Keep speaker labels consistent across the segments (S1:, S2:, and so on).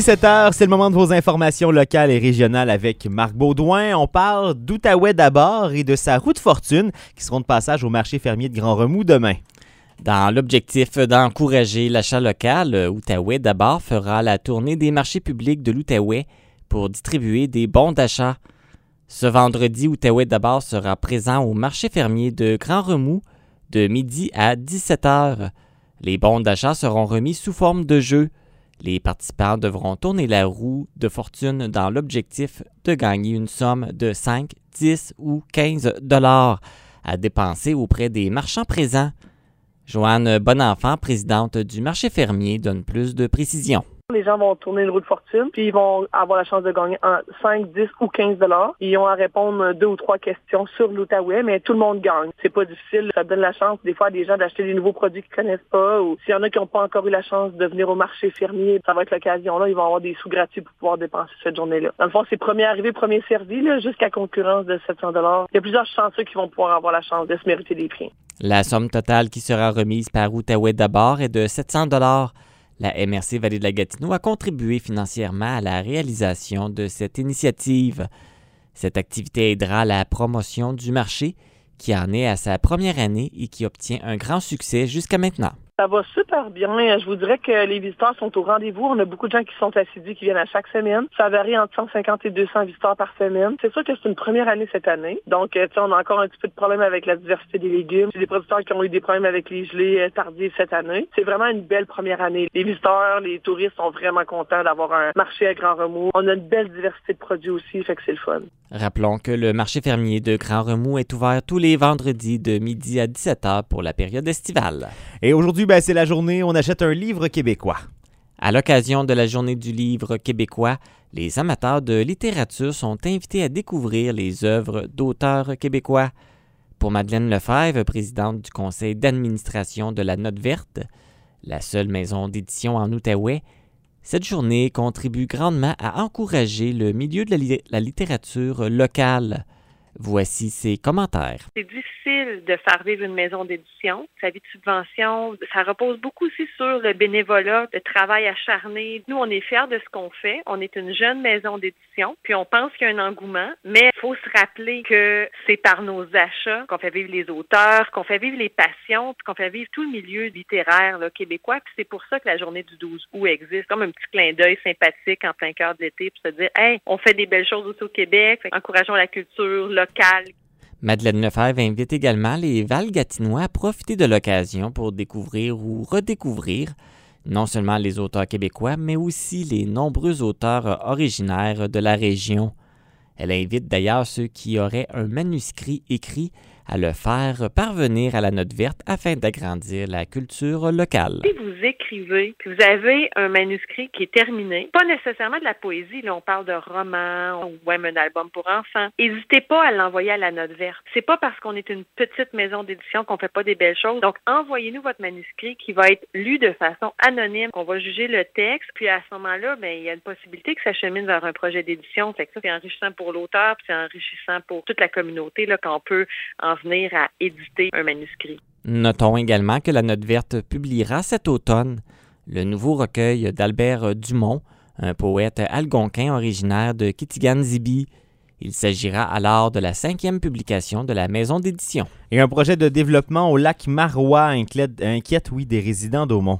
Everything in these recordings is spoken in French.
S1: 17h, c'est le moment de vos informations locales et régionales avec Marc Baudouin. On parle d'Outaouais d'abord et de sa roue de fortune qui seront de passage au marché fermier de Grand Remous demain.
S2: Dans l'objectif d'encourager l'achat local, Outaouais d'abord fera la tournée des marchés publics de l'Outaouais pour distribuer des bons d'achat. Ce vendredi, Outaouais d'abord sera présent au marché fermier de Grand Remous de midi à 17h. Les bons d'achat seront remis sous forme de jeu. Les participants devront tourner la roue de fortune dans l'objectif de gagner une somme de 5, 10 ou 15 $ à dépenser auprès des marchands présents. Joanne Bonenfant, présidente du marché fermier, donne plus de précisions.
S3: Les gens vont tourner une roue de fortune, puis ils vont avoir la chance de gagner 5, 10 ou 15 $. Ils ont à répondre 2 ou 3 questions sur l'Outaouais, mais tout le monde gagne. C'est pas difficile. Ça donne la chance, des fois, à des gens d'acheter des nouveaux produits qu'ils connaissent pas, ou s'il y en a qui n'ont pas encore eu la chance de venir au marché fermier, ça va être l'occasion. Là, ils vont avoir des sous gratuits pour pouvoir dépenser cette journée-là. Dans le fond, c'est premier arrivé, premier servi, là, jusqu'à concurrence de 700 $. Il y a plusieurs chanceux qui vont pouvoir avoir la chance de se mériter des prix.
S2: La somme totale qui sera remise par Outaouais d'abord est de 700 $. La MRC Vallée de la Gatineau a contribué financièrement à la réalisation de cette initiative. Cette activité aidera à la promotion du marché qui en est à sa première année et qui obtient un grand succès jusqu'à maintenant.
S3: Ça va super bien. Je vous dirais que les visiteurs sont au rendez-vous. On a beaucoup de gens qui sont assidus, qui viennent à chaque semaine. Ça varie entre 150 et 200 visiteurs par semaine. C'est sûr que c'est une première année cette année. Donc, on a encore un petit peu de problème avec la diversité des légumes. C'est des producteurs qui ont eu des problèmes avec les gelées tardives cette année. C'est vraiment une belle première année. Les visiteurs, les touristes sont vraiment contents d'avoir un marché à Grand Remous. On a une belle diversité de produits aussi, fait que c'est le fun.
S2: Rappelons que le marché fermier de Grand Remous est ouvert tous les vendredis de midi à 17h pour la période estivale.
S1: Et aujourd'hui, c'est la journée où on achète un livre québécois.
S2: À l'occasion de la journée du livre québécois, les amateurs de littérature sont invités à découvrir les œuvres d'auteurs québécois. Pour Madeleine Lefebvre, présidente du conseil d'administration de la Note Verte, la seule maison d'édition en Outaouais, cette journée contribue grandement à encourager le milieu de la littérature locale. Voici ses commentaires.
S4: C'est difficile de faire vivre une maison d'édition. Sa vie de subvention, ça repose beaucoup aussi sur le bénévolat, le travail acharné. Nous, on est fiers de ce qu'on fait. On est une jeune maison d'édition, puis on pense qu'il y a un engouement, mais il faut se rappeler que c'est par nos achats qu'on fait vivre les auteurs, qu'on fait vivre les passions, puis qu'on fait vivre tout le milieu littéraire là, québécois. Puis c'est pour ça que la journée du 12 août existe, comme un petit clin d'œil sympathique en plein cœur de l'été, pour se dire « Hey, on fait des belles choses aussi au Québec, encourageons la culture locale. »
S2: Madeleine Lefebvre invite également les Val-Gatinois à profiter de l'occasion pour découvrir ou redécouvrir non seulement les auteurs québécois, mais aussi les nombreux auteurs originaires de la région. Elle invite d'ailleurs ceux qui auraient un manuscrit écrit à le faire parvenir à la Note Verte afin d'agrandir la culture locale.
S4: Si vous écrivez, que vous avez un manuscrit qui est terminé, pas nécessairement de la poésie, là on parle de romans ou même un album pour enfants, n'hésitez pas à l'envoyer à la Note Verte. C'est pas parce qu'on est une petite maison d'édition qu'on fait pas des belles choses. Donc envoyez-nous votre manuscrit qui va être lu de façon anonyme. On va juger le texte, puis à ce moment-là, il y a une possibilité que ça chemine vers un projet d'édition. Fait que ça, c'est enrichissant pour l'auteur, puis c'est enrichissant pour toute la communauté là, qu'on peut en venir à éditer un manuscrit.
S2: Notons également que la Note Verte publiera cet automne le nouveau recueil d'Albert Dumont, un poète algonquin originaire de Kitigan-Zibi. Il s'agira alors de la 5e publication de la maison d'édition.
S1: Et un projet de développement au lac Marois inquiète des résidents d'Aumont.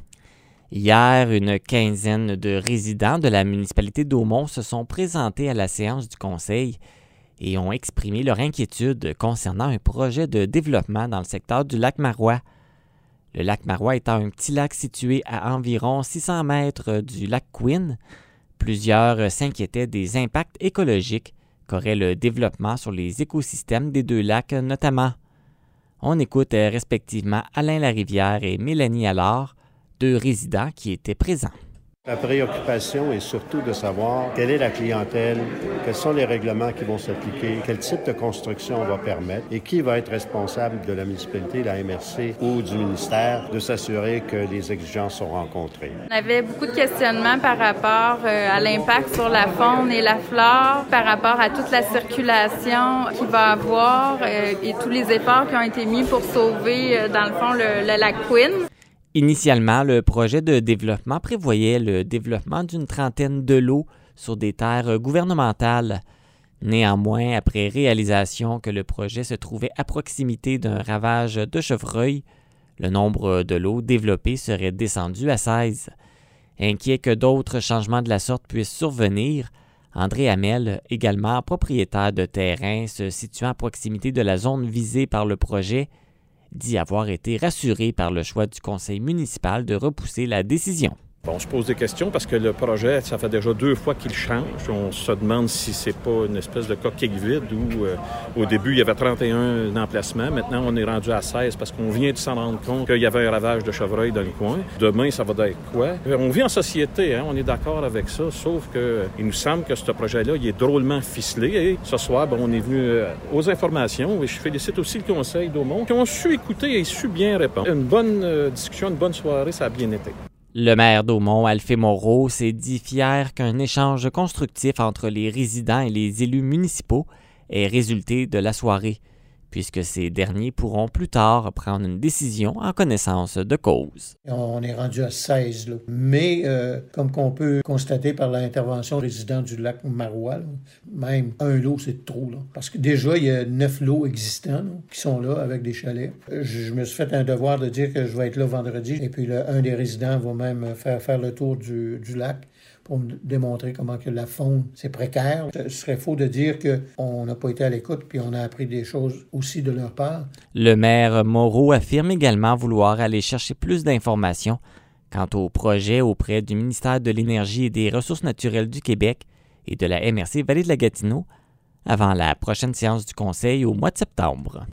S2: Hier, une quinzaine de résidents de la municipalité d'Aumont se sont présentés à la séance du conseil et ont exprimé leur inquiétude concernant un projet de développement dans le secteur du lac Marois. Le lac Marois étant un petit lac situé à environ 600 mètres du lac Quinn, plusieurs s'inquiétaient des impacts écologiques qu'aurait le développement sur les écosystèmes des deux lacs notamment. On écoute respectivement Alain Larivière et Mélanie Allard, deux résidents qui étaient présents.
S5: La préoccupation est surtout de savoir quelle est la clientèle, quels sont les règlements qui vont s'appliquer, quel type de construction on va permettre et qui va être responsable de la municipalité, la MRC ou du ministère de s'assurer que les exigences sont rencontrées.
S6: On avait beaucoup de questionnements par rapport à l'impact sur la faune et la flore, par rapport à toute la circulation qu'il va avoir et tous les efforts qui ont été mis pour sauver, dans le fond, le lac Quinn.
S2: Initialement, le projet de développement prévoyait le développement d'une trentaine de lots sur des terres gouvernementales. Néanmoins, après réalisation que le projet se trouvait à proximité d'un ravage de chevreuils, le nombre de lots développés serait descendu à 16. Inquiet que d'autres changements de la sorte puissent survenir, André Hamel, également propriétaire de terrains se situant à proximité de la zone visée par le projet, dit avoir été rassuré par le choix du conseil municipal de repousser la décision.
S7: On se pose des questions parce que le projet, ça fait déjà 2 fois qu'il change. On se demande si c'est pas une espèce de coquille vide où au début, il y avait 31 emplacements. Maintenant, on est rendu à 16 parce qu'on vient de s'en rendre compte qu'il y avait un ravage de chevreuil dans le coin. Demain, ça va être quoi? On vit en société, hein? On est d'accord avec ça, sauf qu'il nous semble que ce projet-là, il est drôlement ficelé. Et ce soir, on est venu aux informations et je félicite aussi le conseil d'Aumont qui ont su écouter et su bien répondre. Une bonne discussion, une bonne soirée, ça a bien été.
S2: Le maire d'Aumont, Alphée Moreau, s'est dit fier qu'un échange constructif entre les résidents et les élus municipaux ait résulté de la soirée, puisque ces derniers pourront plus tard prendre une décision en connaissance de cause.
S8: On est rendu à 16, là. Mais comme qu'on peut constater par l'intervention des résidents du lac Marois, là, même un lot, c'est trop. Là. Parce que déjà, il y a 9 lots existants là, qui sont là avec des chalets. Je me suis fait un devoir de dire que je vais être là vendredi. Et puis, un des résidents va même faire le tour du lac pour me démontrer comment que la faune, c'est précaire. Ce serait faux de dire qu'on n'a pas été à l'écoute puis on a appris des choses aussi de leur part.
S2: Le maire Moreau affirme également vouloir aller chercher plus d'informations quant au projet auprès du ministère de l'Énergie et des Ressources naturelles du Québec et de la MRC Vallée de la Gatineau avant la prochaine séance du Conseil au mois de septembre.